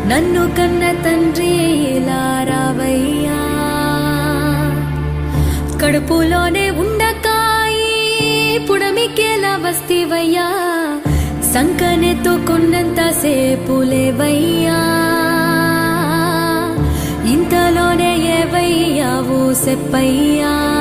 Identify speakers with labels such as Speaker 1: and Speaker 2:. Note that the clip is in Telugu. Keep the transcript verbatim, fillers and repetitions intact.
Speaker 1: నన్ను కన్న తండ్రి ఇలా రావయ్యా కడుపులోనే ఉండకాయి పుడమికేలా వస్తివయ్యా సంకనెత్తుకున్నంత సేపు లేవయ్యా ఇంతలోనే ఏవయ్యావు సెప్పయ్యా